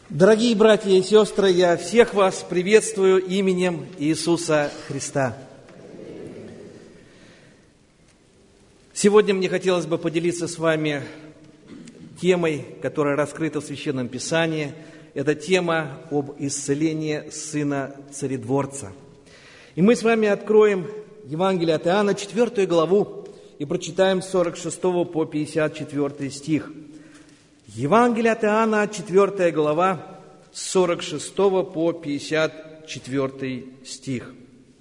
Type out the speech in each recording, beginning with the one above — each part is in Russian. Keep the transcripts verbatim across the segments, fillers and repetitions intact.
Дорогие братья и сестры, я всех вас приветствую именем Иисуса Христа. Сегодня мне хотелось бы поделиться с вами темой, которая раскрыта в Священном Писании. Это тема об исцелении сына царедворца. И мы с вами откроем Евангелие от Иоанна, четвёртую главу, и прочитаем с сорок шестого по пятьдесят четвёртый стих. Евангелие от Иоанна, четвёртая глава, с сорок шестого по пятьдесят четвёртый стих.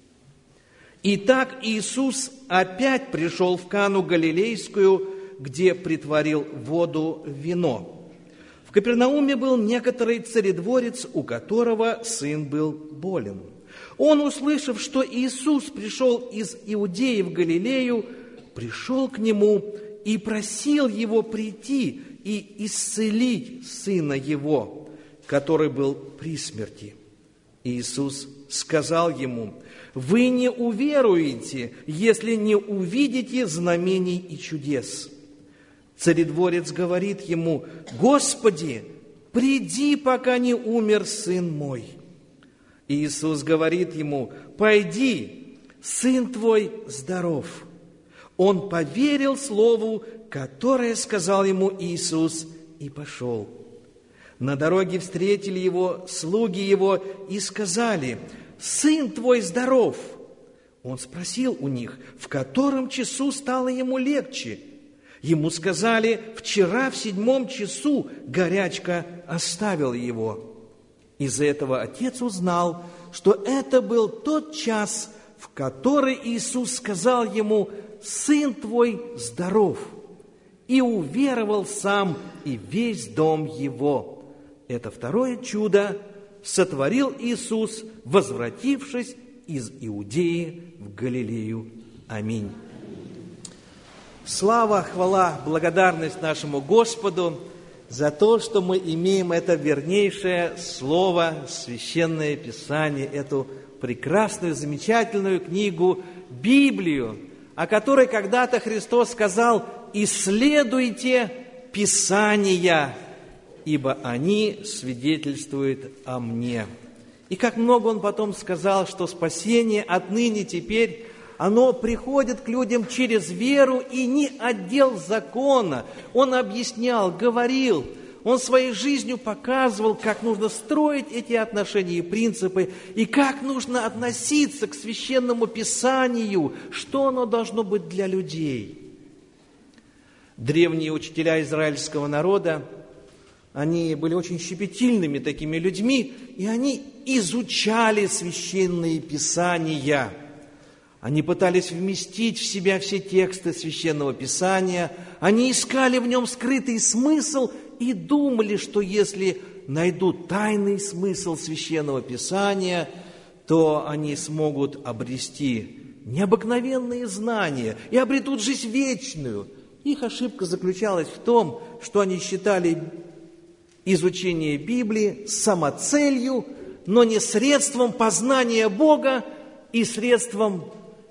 «Итак, Иисус опять пришел в Кану Галилейскую, где претворил воду в вино. В Капернауме был некоторый царедворец, у которого сын был болен. Он, услышав, что Иисус пришел из Иудеи в Галилею, пришел к нему и просил его прийти и исцелить сына его, который был при смерти. Иисус сказал ему: «Вы не уверуете, если не увидите знамений и чудес». Царедворец говорит ему: «Господи, приди, пока не умер сын мой». Иисус говорит ему: «Пойди, сын твой здоров». Он поверил слову, которое сказал ему Иисус, и пошел. На дороге встретили его слуги его и сказали: «Сын твой здоров». Он спросил у них, в котором часу стало ему легче. Ему сказали: «Вчера в седьмом часу горячка оставила его». Из-за этого отец узнал, что это был тот час, в который Иисус сказал ему: «Сын твой здоров», и уверовал сам и весь дом его. Это второе чудо сотворил Иисус, возвратившись из Иудеи в Галилею. Аминь. Слава, хвала, благодарность нашему Господу за то, что мы имеем это вернейшее слово, Священное Писание, эту прекрасную, замечательную книгу, Библию, о которой когда-то Христос сказал: «Исследуйте Писания, ибо они свидетельствуют о мне». И как много Он потом сказал, что спасение отныне теперь, оно приходит к людям через веру и не отдел закона. Он объяснял, говорил, Он своей жизнью показывал, как нужно строить эти отношения и принципы, и как нужно относиться к Священному Писанию, что оно должно быть для людей. Древние учителя израильского народа, они были очень щепетильными такими людьми, и они изучали Священные Писания. Они пытались вместить в себя все тексты Священного Писания, они искали в нем скрытый смысл и думали, что если найдут тайный смысл Священного Писания, то они смогут обрести необыкновенные знания и обретут жизнь вечную. Их ошибка заключалась в том, что они считали изучение Библии самоцелью, но не средством познания Бога и средством,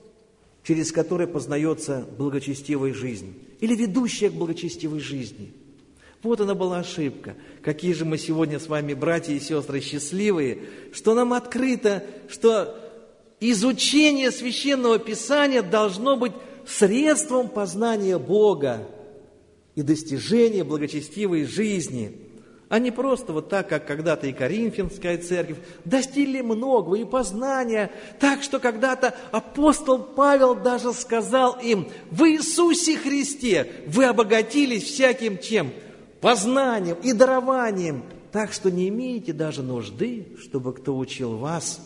через которое познается благочестивая жизнь или ведущая к благочестивой жизни. Вот она была ошибка. Какие же мы сегодня с вами, братья и сестры, счастливые, что нам открыто, что изучение Священного Писания должно быть средством познания Бога и достижения благочестивой жизни, а не просто вот так, как когда-то и Коринфянская церковь достигли многого и познания, так что когда-то апостол Павел даже сказал им: «В Иисусе Христе вы обогатились всяким чем? Познанием и дарованием, так что не имеете даже нужды, чтобы кто учил вас».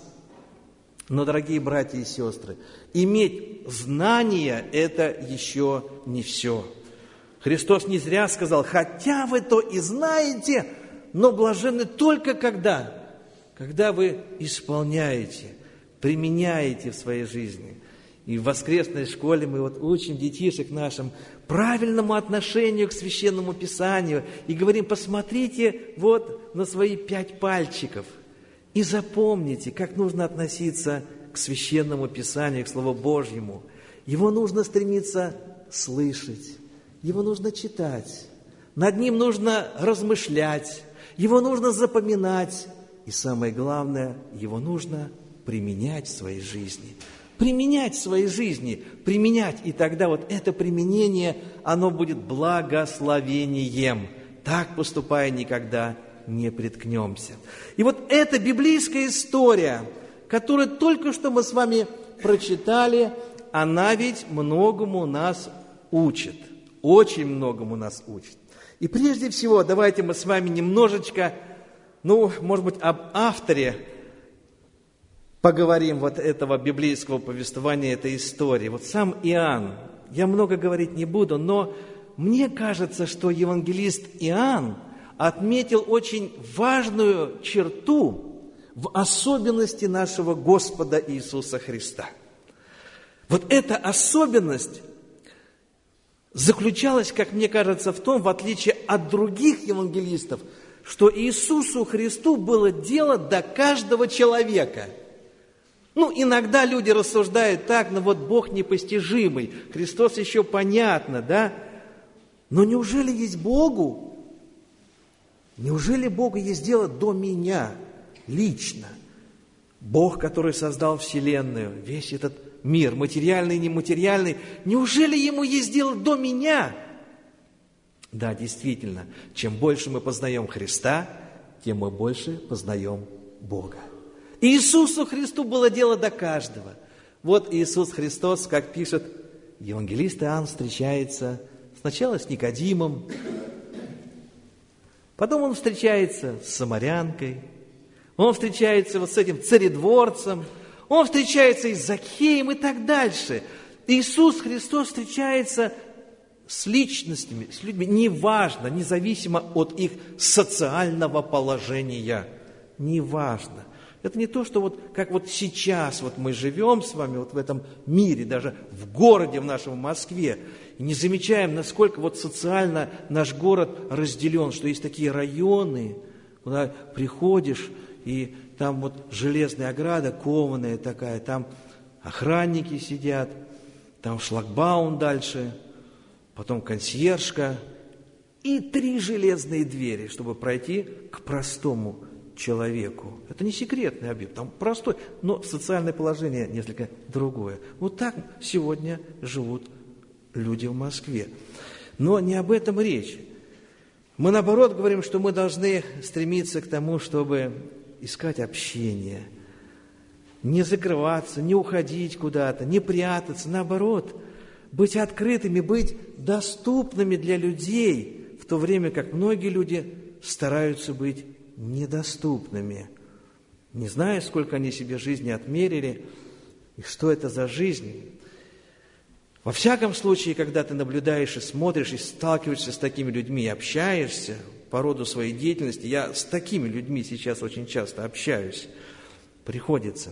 Но, дорогие братья и сестры, иметь знания – это еще не все. Христос не зря сказал: «Хотя вы то и знаете, но блаженны только когда, когда вы исполняете, применяете в своей жизни». И в воскресной школе мы вот учим детишек нашим правильному отношению к Священному Писанию и говорим: посмотрите вот на свои пять пальчиков и запомните, как нужно относиться к Священному Писанию, к Слову Божьему. Его нужно стремиться слышать, его нужно читать, над ним нужно размышлять, его нужно запоминать, и самое главное, его нужно применять в своей жизни. Применять в своей жизни, применять, и тогда вот это применение, оно будет благословением. Так поступая, никогда не приткнемся. И вот эта библейская история, которую только что мы с вами прочитали, она ведь многому нас учит. Очень многому нас учит. И прежде всего, давайте мы с вами немножечко, ну, может быть, об авторе поговорим вот этого библейского повествования, этой истории. Вот сам Иоанн, я много говорить не буду, но мне кажется, что евангелист Иоанн отметил очень важную черту в особенности нашего Господа Иисуса Христа. Вот эта особенность заключалась, как мне кажется, в том, в отличие от других евангелистов, что Иисусу Христу было дело до каждого человека. Ну, иногда люди рассуждают так, ну вот Бог непостижимый, Христос еще понятно, да? Но неужели есть Богу? Неужели Богу есть дело до меня лично? Бог, который создал Вселенную, весь этот мир, материальный и нематериальный, неужели Ему есть дело до меня? Да, действительно, чем больше мы познаем Христа, тем мы больше познаем Бога. Иисусу Христу было дело до каждого. Вот Иисус Христос, как пишет евангелист Иоанн, встречается сначала с Никодимом, потом он встречается с самарянкой, он встречается вот с этим царедворцем, он встречается и с Закхеем и так дальше. Иисус Христос встречается с личностями, с людьми, неважно, независимо от их социального положения, неважно. Это не то, что вот как вот сейчас вот мы живем с вами вот в этом мире, даже в городе в нашем Москве, и не замечаем, насколько вот социально наш город разделен, что есть такие районы, куда приходишь, и там вот железная ограда кованая такая, там охранники сидят, там шлагбаум дальше, потом консьержка и три железные двери, чтобы пройти к простому человеку. Это не секретный объект, там простой, но социальное положение несколько другое. Вот так сегодня живут люди в Москве. Но не об этом речь. Мы, наоборот, говорим, что мы должны стремиться к тому, чтобы искать общение, не закрываться, не уходить куда-то, не прятаться, наоборот, быть открытыми, быть доступными для людей, в то время как многие люди стараются быть недоступными, не зная, сколько они себе жизни отмерили, и что это за жизнь. Во всяком случае, когда ты наблюдаешь и смотришь, и сталкиваешься с такими людьми, и общаешься по роду своей деятельности, я с такими людьми сейчас очень часто общаюсь, приходится.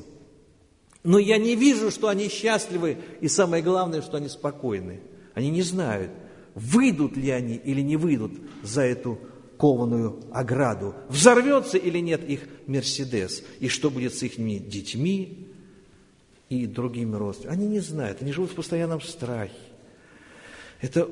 Но я не вижу, что они счастливы, и самое главное, что они спокойны. Они не знают, выйдут ли они или не выйдут за эту кованую ограду, взорвется или нет их Мерседес, и что будет с их детьми и другими родственниками. Они не знают, они живут в постоянном страхе. Это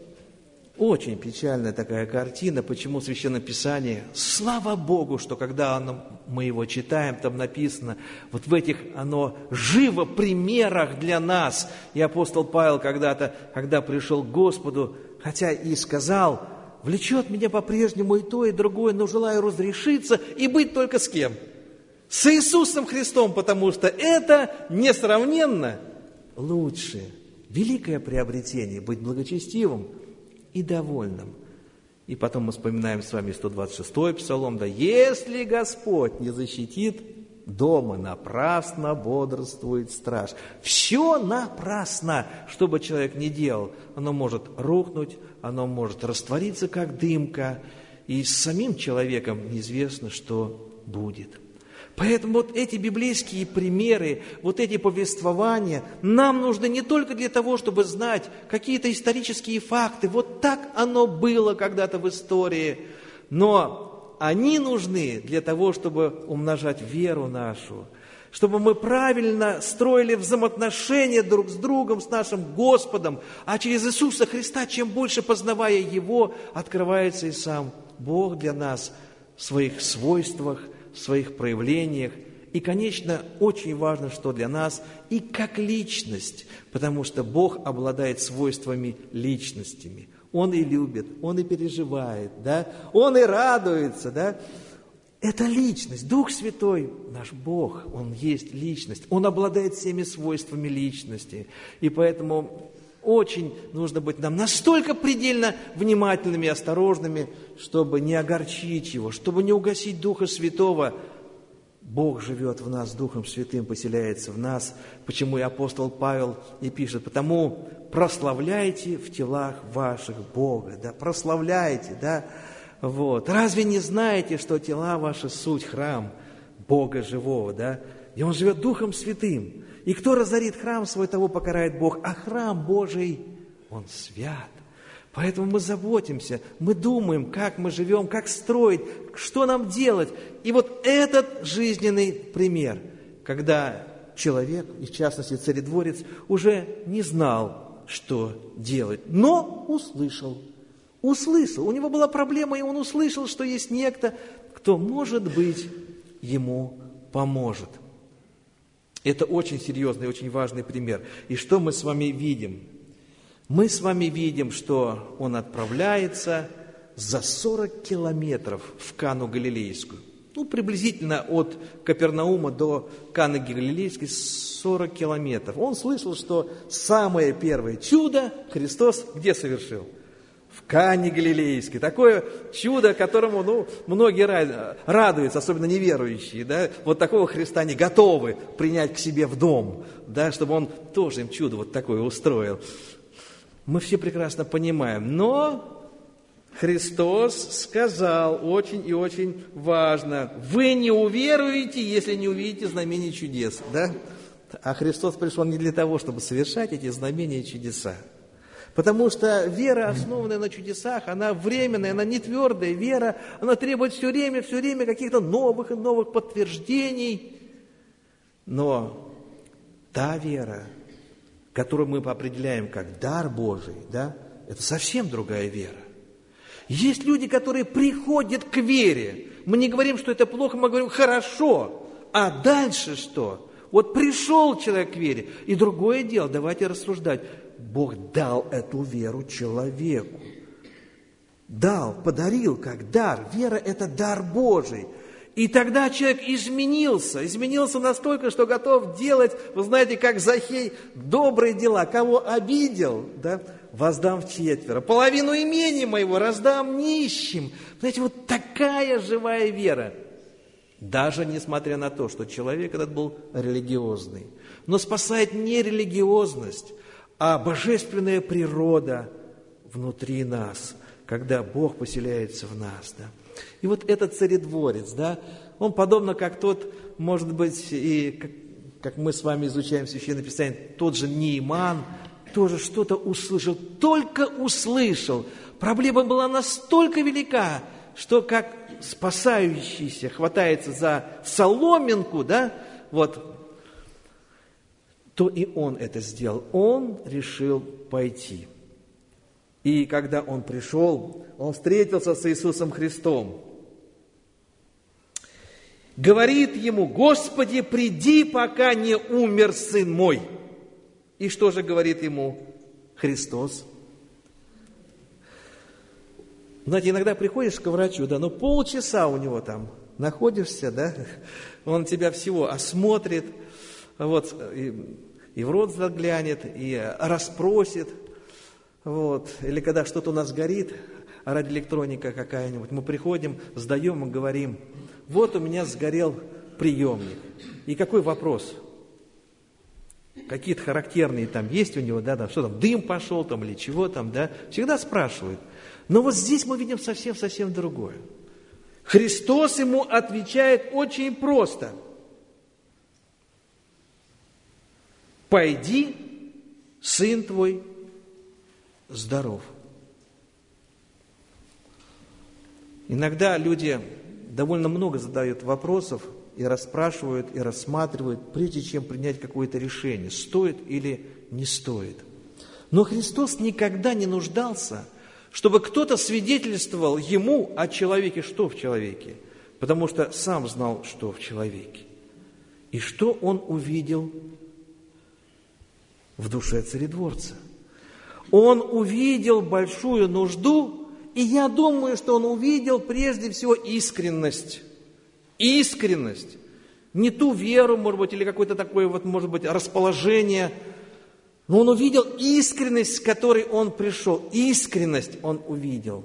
очень печальная такая картина, почему в Священном Писании, слава Богу, что когда оно, мы его читаем, там написано, вот в этих оно живо примерах для нас. И апостол Павел когда-то, когда пришел к Господу, хотя и сказал, влечет меня по-прежнему и то, и другое, но желаю разрешиться и быть только с кем? С Иисусом Христом, потому что это несравненно лучше. Великое приобретение – быть благочестивым и довольным. И потом мы вспоминаем с вами сто двадцать шестой Псалом, да, «Если Господь не защитит дома, напрасно бодрствует страж». Все напрасно, что бы человек ни делал. Оно может рухнуть, оно может раствориться, как дымка, и с самим человеком неизвестно, что будет. Поэтому вот эти библейские примеры, вот эти повествования нам нужны не только для того, чтобы знать какие-то исторические факты, вот так оно было когда-то в истории, но они нужны для того, чтобы умножать веру нашу, чтобы мы правильно строили взаимоотношения друг с другом, с нашим Господом, а через Иисуса Христа, чем больше познавая Его, открывается и сам Бог для нас в своих свойствах, в своих проявлениях. И, конечно, очень важно, что для нас и как личность, потому что Бог обладает свойствами личностями. Он и любит, Он и переживает, да? Он и радуется, да? Это личность. Дух Святой, наш Бог, Он есть личность. Он обладает всеми свойствами личности. И поэтому очень нужно быть нам настолько предельно внимательными и осторожными, чтобы не огорчить Его, чтобы не угасить Духа Святого. Бог живет в нас, Духом Святым поселяется в нас. Почему и апостол Павел и пишет: «Потому прославляйте в телах ваших Бога». Да, прославляйте, да. Вот. Разве не знаете, что тела ваши суть храм Бога живого, да? И Он живет Духом Святым. И кто разорит храм свой, того покарает Бог. А храм Божий, Он свят. Поэтому мы заботимся, мы думаем, как мы живем, как строить, что нам делать. И вот этот жизненный пример, когда человек, и в частности царедворец, уже не знал, что делать, но услышал. Услышал. У него была проблема, и он услышал, что есть некто, кто, может быть, ему поможет. Это очень серьезный, очень важный пример. И что мы с вами видим? Мы с вами видим, что он отправляется за сорок километров в Кану Галилейскую. Ну, приблизительно от Капернаума до Каны Галилейской сорок километров. Он слышал, что самое первое чудо Христос где совершил? В Кане Галилейской. Такое чудо, которому, ну, многие радуются, особенно неверующие, да, вот такого Христа не готовы принять к себе в дом, да, чтобы Он тоже им чудо вот такое устроил. Мы все прекрасно понимаем, но Христос сказал очень и очень важно: вы не уверуете, если не увидите знамений и чудес, да? А Христос пришел не для того, чтобы совершать эти знамения и чудеса. Потому что вера, основанная на чудесах, она временная, она не твердая вера, она требует все время, все время каких-то новых и новых подтверждений. Но та вера, которую мы определяем как дар Божий, да, это совсем другая вера. Есть люди, которые приходят к вере. Мы не говорим, что это плохо, мы говорим хорошо. А дальше что? Вот пришел человек к вере, и другое дело, давайте рассуждать. Бог дал эту веру человеку. Дал, подарил как дар. Вера – это дар Божий. И тогда человек изменился. Изменился настолько, что готов делать, вы знаете, как Захей, добрые дела. Кого обидел, да, воздам вчетверо. Половину имения моего раздам нищим. Знаете, вот такая живая вера. Даже несмотря на то, что человек этот был религиозный. Но спасает не религиозность, а божественная природа внутри нас, когда Бог поселяется в нас. Да. И вот этот царедворец, да, он подобно как тот, может быть, и как, как мы с вами изучаем Священное Писание, тот же Нейман, тоже что-то услышал, только услышал. Проблема была настолько велика, что как спасающийся хватается за соломинку, да, вот, то и он это сделал. Он решил пойти. И когда он пришел, он встретился с Иисусом Христом. Говорит ему: «Господи, приди, пока не умер сын мой». И что же говорит ему Христос? Знаете, иногда приходишь к врачу, да, но полчаса у него там находишься, да, он тебя всего осмотрит, вот, и, и в рот заглянет, и расспросит, вот, или когда что-то у нас горит, радиоэлектроника какая-нибудь, мы приходим, сдаем и говорим: вот у меня сгорел приемник. И какой вопрос? Какие-то характерные там есть у него, да, там, что там, дым пошел там или чего там, да, всегда спрашивают. Но вот здесь мы видим совсем-совсем другое. Христос ему отвечает очень просто: пойди, сын твой здоров. Иногда люди довольно много задают вопросов и расспрашивают, и рассматривают, прежде чем принять какое-то решение, стоит или не стоит. Но Христос никогда не нуждался, чтобы кто-то свидетельствовал ему о человеке, что в человеке, потому что сам знал, что в человеке. И что он увидел в душе царедворца? Он увидел большую нужду, и я думаю, что он увидел прежде всего искренность. Искренность. Не ту веру, может быть, или какое-то такое, вот, может быть, расположение, но он увидел искренность, с которой он пришел. Искренность он увидел.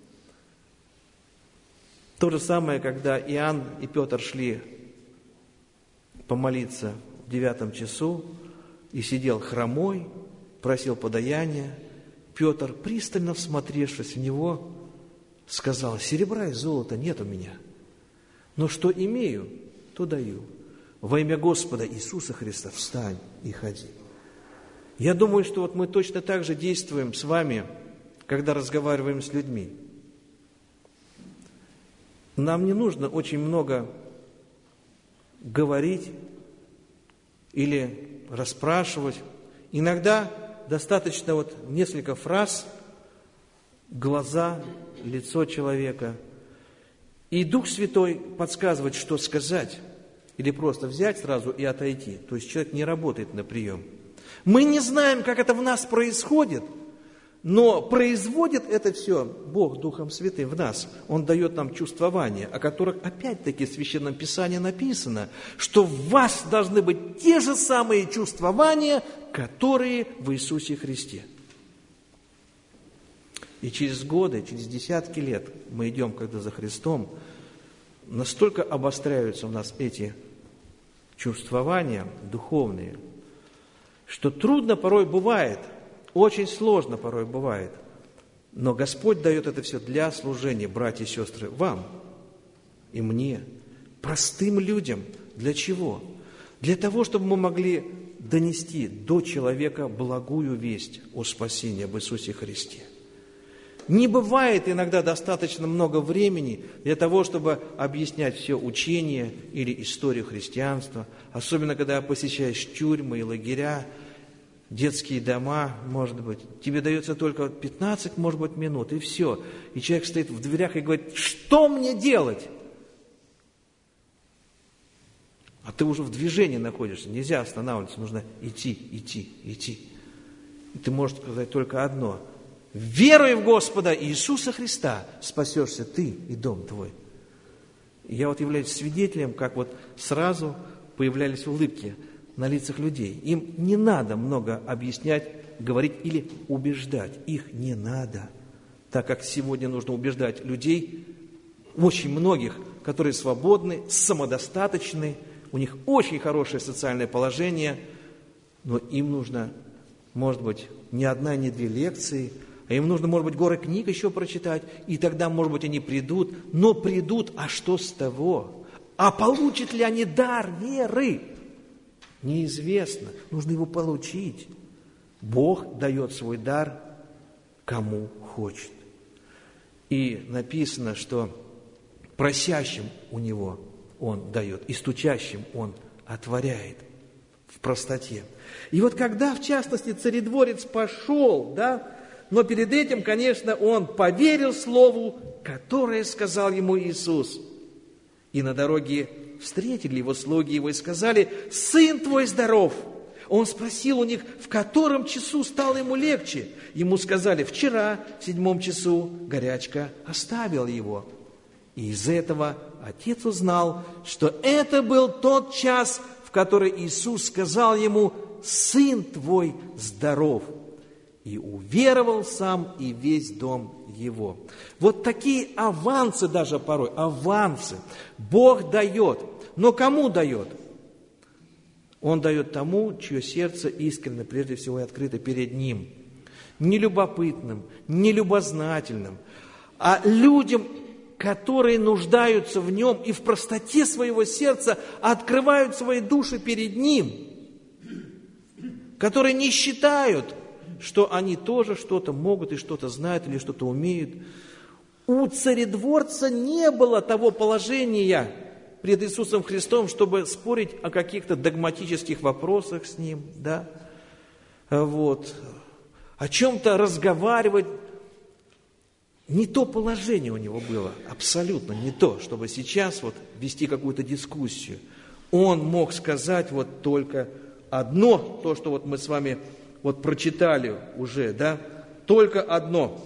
То же самое, когда Иоанн и Петр шли помолиться в девятом часу, и сидел хромой, просил подаяния. Петр, пристально всмотревшись в него, сказал: серебра и золота нет у меня, но что имею, то даю. Во имя Господа Иисуса Христа встань и ходи. Я думаю, что вот мы точно так же действуем с вами, когда разговариваем с людьми. Нам не нужно очень много говорить или расспрашивать. Иногда достаточно вот несколько фраз, глаза, лицо человека. И Дух Святой подсказывает, что сказать, или просто взять сразу и отойти. То есть человек не работает на прием. Мы не знаем, как это в нас происходит, но производит это все Бог Духом Святым в нас. Он дает нам чувствования, о которых опять-таки в Священном Писании написано, что в вас должны быть те же самые чувствования, которые в Иисусе Христе. И через годы, через десятки лет мы идем, когда за Христом, настолько обостряются у нас эти чувствования духовные, что трудно порой бывает, очень сложно порой бывает, но Господь дает это все для служения, братья и сестры, вам и мне, простым людям. Для чего? Для того, чтобы мы могли донести до человека благую весть о спасении, об Иисусе Христе. Не бывает иногда достаточно много времени для того, чтобы объяснять все учение или историю христианства, особенно когда посещаешь тюрьмы и лагеря, детские дома, может быть. Тебе дается только пятнадцать, может быть, минут, и все. И человек стоит в дверях и говорит: что мне делать? А ты уже в движении находишься, нельзя останавливаться, нужно идти, идти, идти. И ты можешь сказать только одно: веруй в Господа Иисуса Христа, спасешься ты и дом твой. И я вот являюсь свидетелем, как вот сразу появлялись улыбки на лицах людей. Им не надо много объяснять, говорить или убеждать. Их не надо. Так как сегодня нужно убеждать людей, очень многих, которые свободны, самодостаточны, у них очень хорошее социальное положение, но им нужно, может быть, не одна, не две лекции, а им нужно, может быть, горы книг еще прочитать, и тогда, может быть, они придут, но придут, а что с того? А получат ли они дар веры? Неизвестно. Нужно его получить. Бог дает свой дар кому хочет. И написано, что просящим у него он дает, и стучащим он отворяет в простоте. И вот когда, в частности, царедворец пошел, да, но перед этим, конечно, он поверил слову, которое сказал ему Иисус. И на дороге встретили его слуги его и сказали: «Сын твой здоров». Он спросил у них, в котором часу стало ему легче. Ему сказали: вчера, в седьмом часу, горячка оставила его. И из этого отец узнал, что это был тот час, в который Иисус сказал ему: «Сын твой здоров». И уверовал сам и весь дом его. Вот такие авансы даже порой, авансы Бог дает. Но кому дает? Он дает тому, чье сердце искренне, прежде всего, и открыто перед Ним. Не любопытным, не любознательным, а людям, которые нуждаются в Нем и в простоте своего сердца открывают свои души перед Ним, которые не считают, что они тоже что-то могут и что-то знают или что-то умеют. У царедворца не было того положения пред Иисусом Христом, чтобы спорить о каких-то догматических вопросах с Ним, да, вот, о чем-то разговаривать. не то положение у него было, абсолютно не то, чтобы сейчас вот вести какую-то дискуссию. Он мог сказать вот только одно, то, что вот мы с вами вот прочитали уже, да, только одно.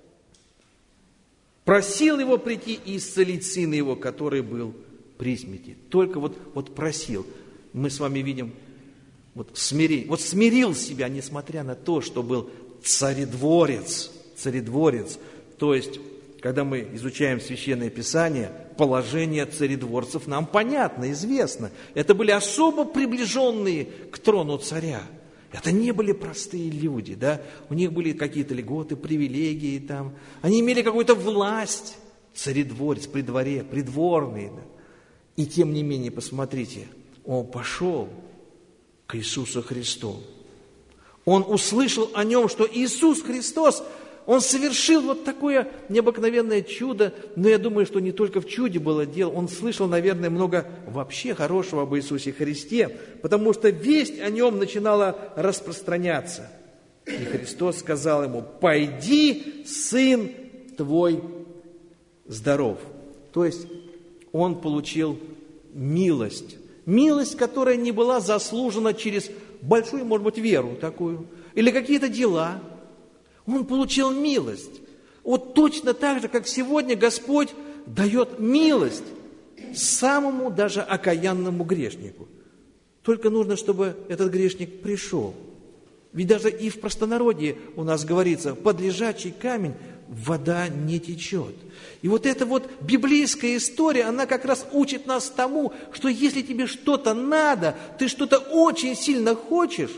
Просил его прийти и исцелить сына его, который был при смерти. Только вот, вот просил. Мы с вами видим, вот, смирил, вот смирил себя, несмотря на то, что был царедворец, царедворец. То есть, когда мы изучаем Священное Писание, положение царедворцев нам понятно, известно. Это были особо приближенные к трону царя. Это не были простые люди, да? У них были какие-то льготы, привилегии там. Они имели какую-то власть. Царедворец при дворе, придворный. Да? И тем не менее, посмотрите, он пошел к Иисусу Христу. Он услышал о нем, что Иисус Христос, Он совершил вот такое необыкновенное чудо, но я думаю, что не только в чуде было дело, он слышал, наверное, много вообще хорошего об Иисусе Христе, потому что весть о нем начинала распространяться. И Христос сказал ему: «Пойди, сын твой здоров». То есть он получил милость, милость, которая не была заслужена через большую, может быть, веру такую, или какие-то дела. Он получил милость. Вот точно так же, как сегодня Господь дает милость самому даже окаянному грешнику. Только нужно, чтобы этот грешник пришел. Ведь даже и в простонародье у нас говорится: под лежачий камень вода не течет. И вот эта вот библейская история, она как раз учит нас тому, что если тебе что-то надо, ты что-то очень сильно хочешь,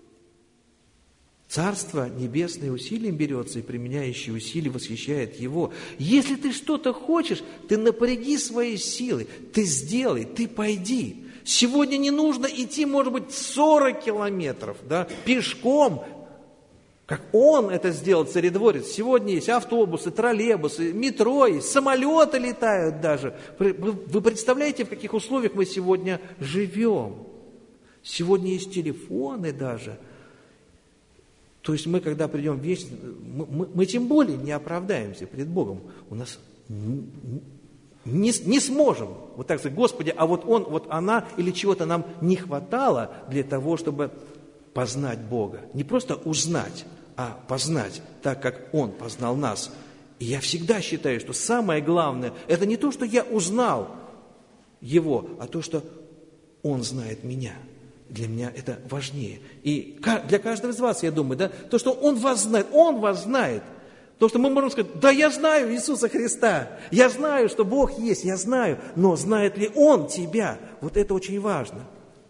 Царство Небесное усилием берется, и применяющий усилия восхищает его. Если ты что-то хочешь, ты напряги свои силы, ты сделай, ты пойди. Сегодня не нужно идти, может быть, сорок километров, да, пешком, как он это сделал, царедворец. Сегодня есть автобусы, троллейбусы, метро есть, самолеты летают даже. Вы представляете, в каких условиях мы сегодня живем? Сегодня есть телефоны даже. То есть мы, когда придем в вечность, мы, мы, мы тем более не оправдаемся перед Богом. У нас не, не сможем вот так сказать: Господи, а вот он, вот она, или чего-то нам не хватало для того, чтобы познать Бога. Не просто узнать, а познать так, как Он познал нас. И я всегда считаю, что самое главное, это не то, что я узнал Его, а то, что Он знает меня. Для меня это важнее. И для каждого из вас, я думаю, да, то, что Он вас знает, Он вас знает. То, что мы можем сказать: да, я знаю Иисуса Христа, я знаю, что Бог есть, я знаю, но знает ли Он тебя? Вот это очень важно.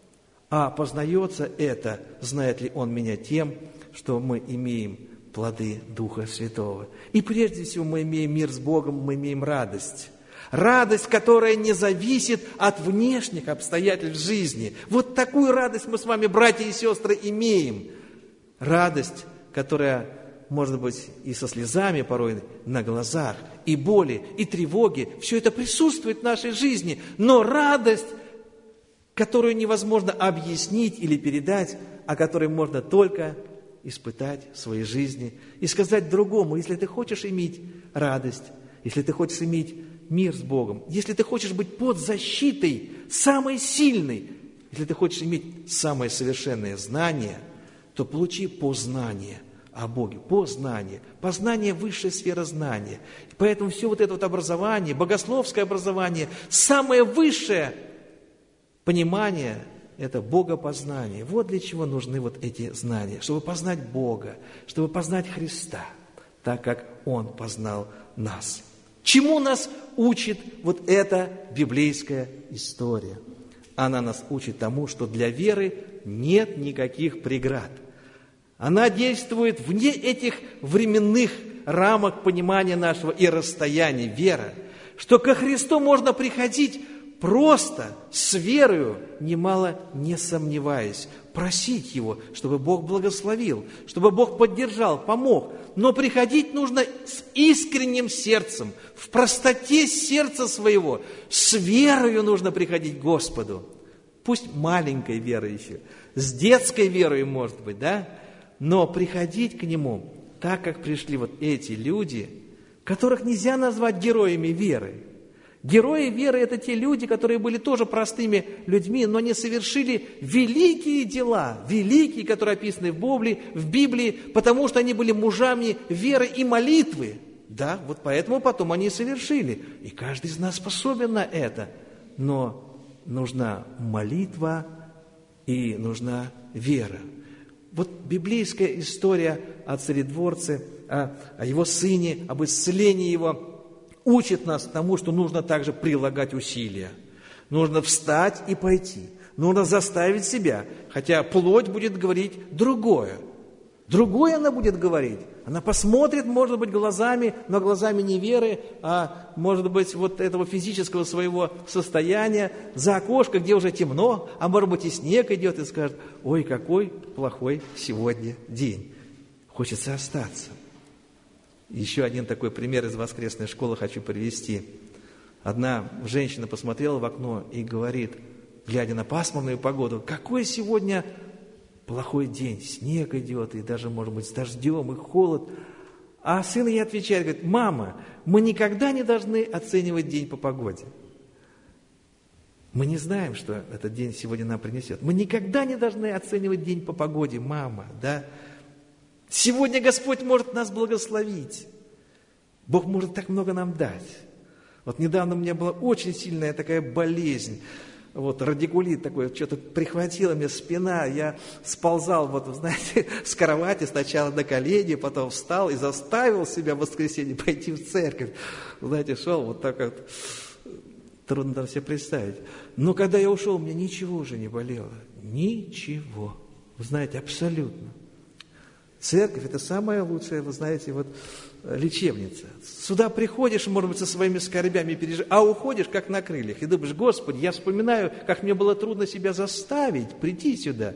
А познается это, знает ли Он меня, тем, что мы имеем плоды Духа Святого. И прежде всего мы имеем мир с Богом, мы имеем радость. Радость, которая не зависит от внешних обстоятельств жизни. Вот такую радость мы с вами, братья и сестры, имеем. Радость, которая, может быть, и со слезами порой на глазах, и боли, и тревоги. Все это присутствует в нашей жизни. Но радость, которую невозможно объяснить или передать, а которую можно только испытать в своей жизни. И сказать другому: если ты хочешь иметь радость, если ты хочешь иметь мир с Богом, если ты хочешь быть под защитой самой сильной, если ты хочешь иметь самое совершенное знание, то получи познание о Боге, познание, познание высшей сферы знания. И поэтому все вот это вот образование, богословское образование, самое высшее понимание – это богопознание. Вот для чего нужны вот эти знания, чтобы познать Бога, чтобы познать Христа, так как Он познал нас. Чему нас учит вот эта библейская история? Она нас учит тому, что для веры нет никаких преград. Она действует вне этих временных рамок понимания нашего и расстояния. Вера, что ко Христу можно приходить просто, с верою, немало не сомневаясь, просить Его, чтобы Бог благословил, чтобы Бог поддержал, помог. Но приходить нужно с искренним сердцем, в простоте сердца своего, с верою нужно приходить к Господу. Пусть маленькой верой еще, с детской верой, может быть, да? Но приходить к Нему так, как пришли вот эти люди, которых нельзя назвать героями веры. Герои веры – это те люди, которые были тоже простыми людьми, но не совершили великие дела, великие, которые описаны в Библии, в Библии, потому что они были мужами веры и молитвы. Да, вот поэтому потом они и совершили. И каждый из нас способен на это. Но нужна молитва и нужна вера. Вот библейская история о царедворце, о, о его сыне, об исцелении его учит нас тому, что нужно также прилагать усилия. Нужно встать и пойти. Нужно заставить себя, хотя плоть будет говорить другое. Другое она будет говорить. Она посмотрит, может быть, глазами, но глазами не веры, а, может быть, вот этого физического своего состояния за окошко, где уже темно, а может быть, и снег идет, и скажет: ой, какой плохой сегодня день. Хочется остаться. Еще один такой пример из воскресной школы хочу привести. Одна женщина посмотрела в окно и говорит, глядя на пасмурную погоду: какой сегодня плохой день, снег идет, и даже, может быть, с дождем, и холод. А сын ей отвечает, говорит: мама, мы никогда не должны оценивать день по погоде. Мы не знаем, что этот день сегодня нам принесет. Мы никогда не должны оценивать день по погоде, мама, да? Сегодня Господь может нас благословить. Бог может так много нам дать. Вот недавно у меня была очень сильная такая болезнь. Вот радикулит такой, что-то прихватила мне спина, я сползал, вот, знаете, с кровати сначала на колени, потом встал и заставил себя в воскресенье пойти в церковь. Знаете, шел вот так вот, трудно там себе представить. Но когда я ушел, у меня ничего уже не болело. Ничего. Вы знаете, абсолютно. Церковь – это самая лучшая, вы знаете, вот лечебница. Сюда приходишь, может быть, со своими скорбями переживаешь, а уходишь, как на крыльях. И думаешь: Господи, я вспоминаю, как мне было трудно себя заставить прийти сюда.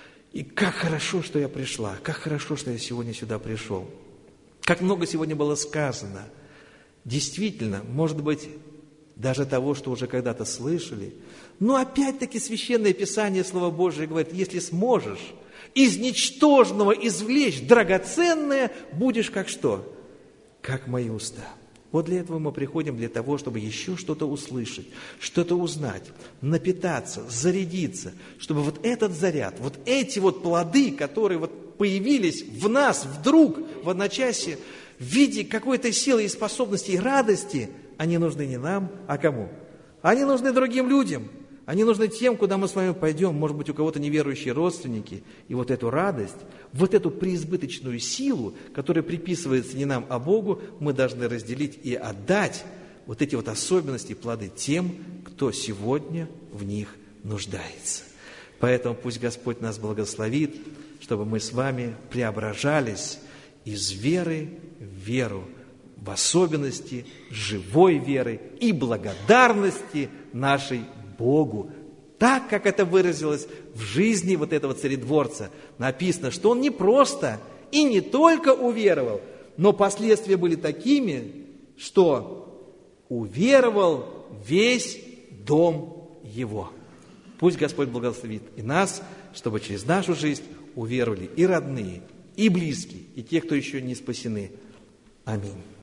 И как хорошо, что я пришла, как хорошо, что я сегодня сюда пришел. Как много сегодня было сказано. Действительно, может быть, даже того, что уже когда-то слышали. Но опять-таки Священное Писание, Слово Божие говорит: если сможешь из ничтожного извлечь драгоценное, будешь как что? Как мои уста. Вот для этого мы приходим, для того, чтобы еще что-то услышать, что-то узнать, напитаться, зарядиться, чтобы вот этот заряд, вот эти вот плоды, которые вот появились в нас вдруг в одночасье, в виде какой-то силы и способности и радости, они нужны не нам, а кому? Они нужны другим людям. Они нужны тем, куда мы с вами пойдем, может быть, у кого-то неверующие родственники. И вот эту радость, вот эту преизбыточную силу, которая приписывается не нам, а Богу, мы должны разделить и отдать вот эти вот особенности, плоды тем, кто сегодня в них нуждается. Поэтому пусть Господь нас благословит, чтобы мы с вами преображались из веры в веру, в особенности живой веры и благодарности нашей Богу, так, как это выразилось в жизни вот этого царедворца. Написано, что он не просто и не только уверовал, но последствия были такими, что уверовал весь дом его. Пусть Господь благословит и нас, чтобы через нашу жизнь уверовали и родные, и близкие, и те, кто еще не спасены. Аминь.